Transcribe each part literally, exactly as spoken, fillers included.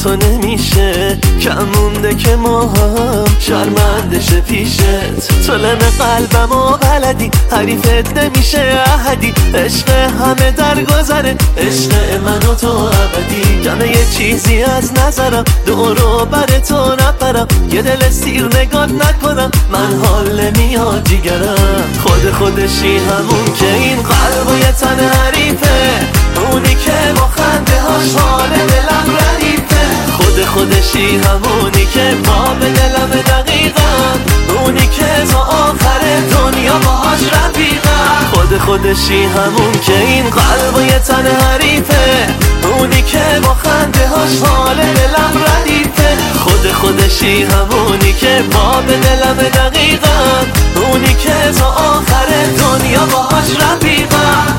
تو نمیشه، کم مونده که ما هم شرمنده شه پیشت. تو لم قلبمو بلدی، حریفت نمیشه احدی. عشق همه در گذره، عشق من و تو ابدی. کمه یه چیزی از نظرم، دورو بر تو نپرم. یه دل سیر نگات نکنم، من حال نمیاد جیگرم. خود خودشی همون که این قلب و یه تن حریفه، اونی که با خنده هاش حال دلم ردیفه. خود خودشی همونی که پا به دلم دقیقا، اونی که تا آخر دنیا باهاش رفیقم. خود خودشی همون که این قلب و یه تن حریفه، اونی که با خنده هاش حال دلم ردیفه. خود خودشی همونی که پا به دلم دقیقا، اونی که تا آخر دنیا باهاش رفیقم.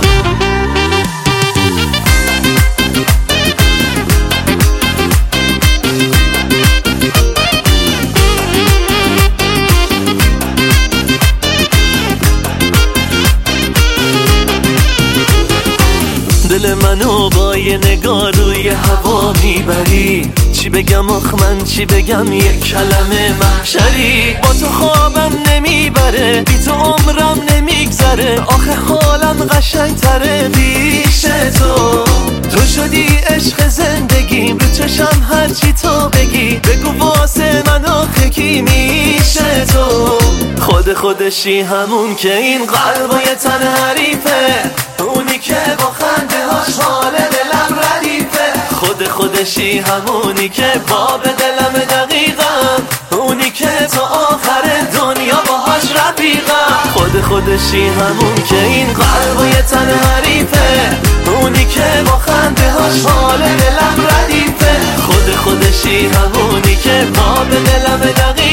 دل منو با یه نگاه روی هوا میبری. چی بگم آخ من چی بگم، یه کلمه محشری. با تو خوابم نمیبره، بی تو عمرم نمیگذره. آخه حالم قشنگ تره پیش تو. تو شدی عشق زندگیم، رو چشم هرچی تو بگی. بگو واسه من آخه کی میشه تو. خود خودشی همون که این قلب و یه تن حریفه، اونی که با خنده هاش حال دلم ردیفه. خود خودشی همونی که با به دلم دقیقم، اونی که تا آخر دنیا باهاش رفیقم. خود خودشی همون که این قلب و یه تن حریفه، اونی که با خنده هاش حال دلم ردیفه. خود خودشی همونی که با به دلم دقیقم،